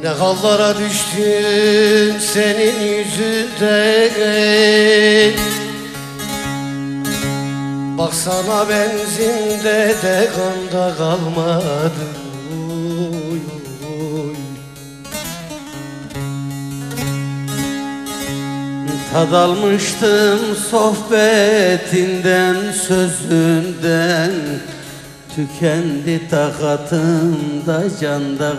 Ne hallara düştüm senin yüzünden. Baksana benzinde de kanda kalmadı. Oy, oy. Tad almıştım sohbetinden, sözünden. Tükendi takatımda, canda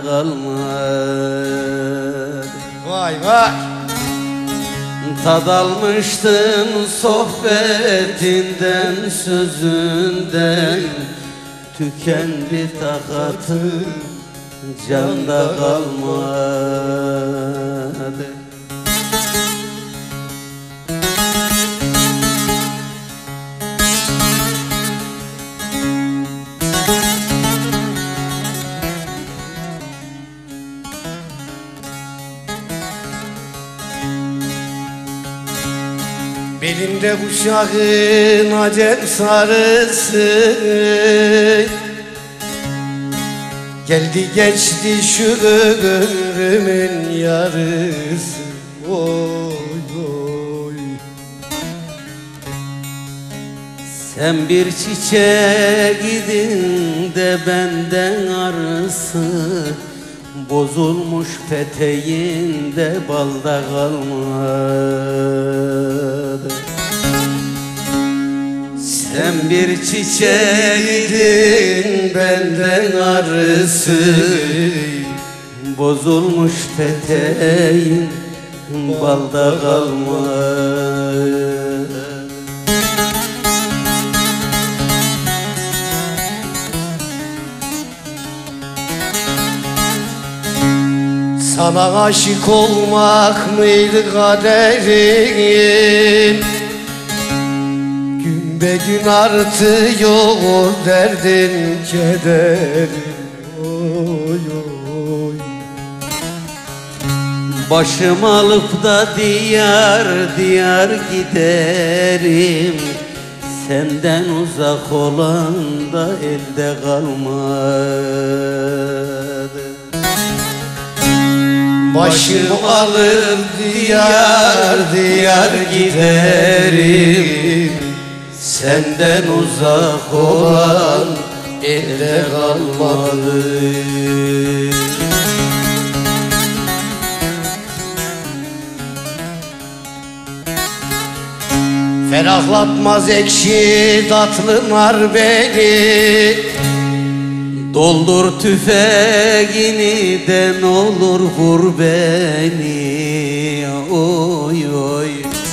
kalmadı. Vay vay. Tad almıştım sohbetinden, sözünden. Tükendi takatım, canda kalmadı. Belimde kuşağın acem sarısı, geldi geçti şu ömrümün yarısı. Oy oy. Sen bir çiçek idin de benden arısı, bozulmuş peteğinde balda kalmadı. Sen bir çiçeğidin benden arısı, bozulmuş peteğin balda kalmadı. Sana aşık olmak mıydı kaderim? Gün be gün artıyor derdim kederim. Oy oy. Başım alıp da diyar diyar giderim, senden uzak olan da elde kalmadı. Başım alır diyar diyar giderim, senden uzak olan elde kalmadı. Ferahlatmaz ekşi tatlı nar beni, doldur tüfeğini de n'olur vur beni. Oy oy.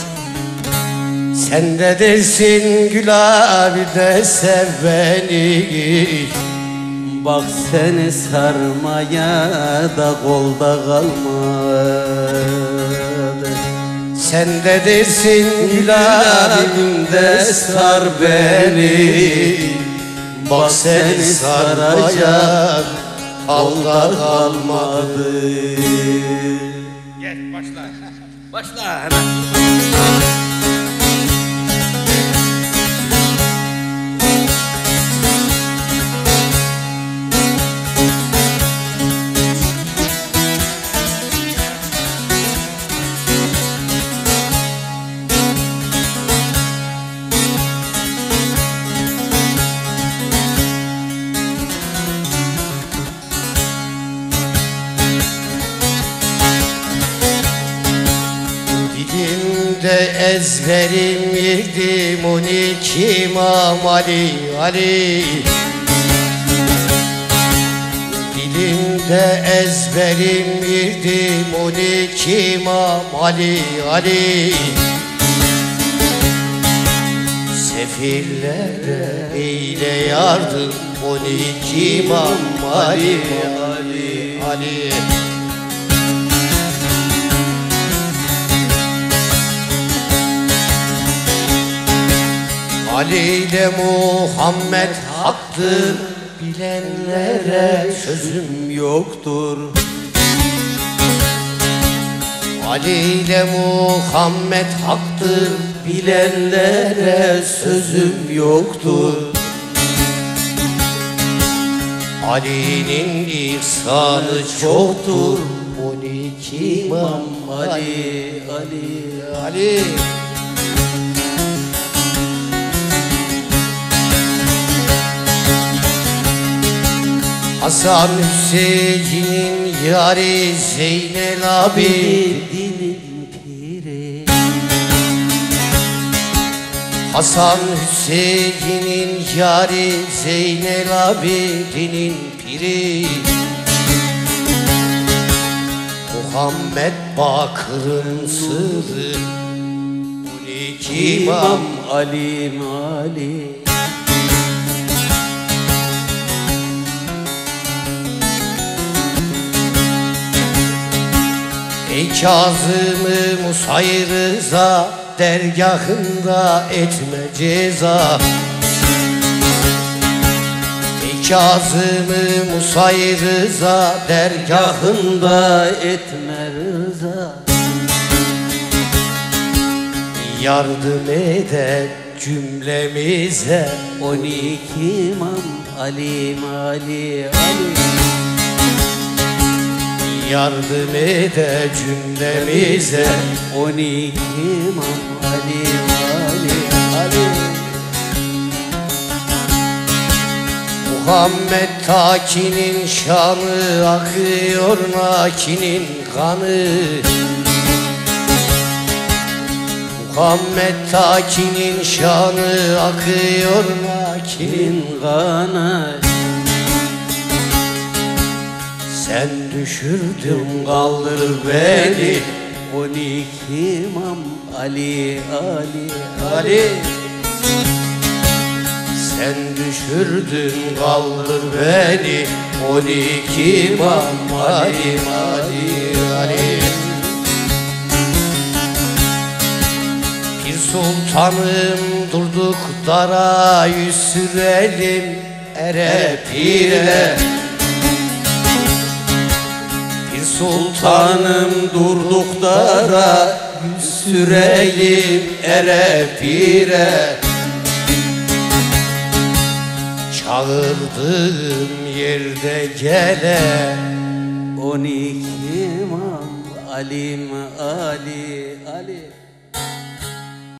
Sen de dersin Gül abi de sev beni. Bak seni sarmaya da kolda kalmadı. Sen de dersin Gül abim de sar beni. Bak seni saracak halda kalmadı. Gel başla. Başla hemen. Dilimde ezberim yirdim 12 İmam Ali Ali. Dilimde ezberim yirdim 12 İmam Ali Ali. Sefillere eyle yardım 12 İmam Ali Ali Ali. Ali ile Muhammed haktır, bilenlere sözüm yoktur. Ali ile Muhammed haktır, bilenlere sözüm yoktur. Ali'nin ihsanı çoktur, 12 İmam İmam Ali, Ali. Ali. Hasan Hüseyin'in yari Zeynel abi, Dinin piri. Hasan Hüseyin'in yari Zeynel abidinin piri, Muhammed Bakır'ın sırrı 12 İmam İmam. Ali, Ali. Ey Kazım-ı Musay Rıza, dergahında etme ceza. Ey Kazım-ı Musay Rıza, dergahında Yahında etme rıza. yardım eder cümlemize. 12 İmam Ali, Ali, Ali. Yardım eder cümlemize. 12 İmam Ali, Ali, Ali. Muhammed Taki'nin şanı, akıyor Naki'nin kanı. Muhammed Taki'nin şanı, akıyor Naki'nin. Kana Sen düşürdün kaldır beni 12 İmam Ali, Ali, Ali. Sen düşürdün kaldır beni 12 İmam Ali, Ali, Ali. Pir sultanım durduk dara, yüz sürelim ere pire. Pir sultanım durduk dara, yüz sürelim ere pire. Çağırdığım yerde gele 12 İmam Ali, Ali, Ali.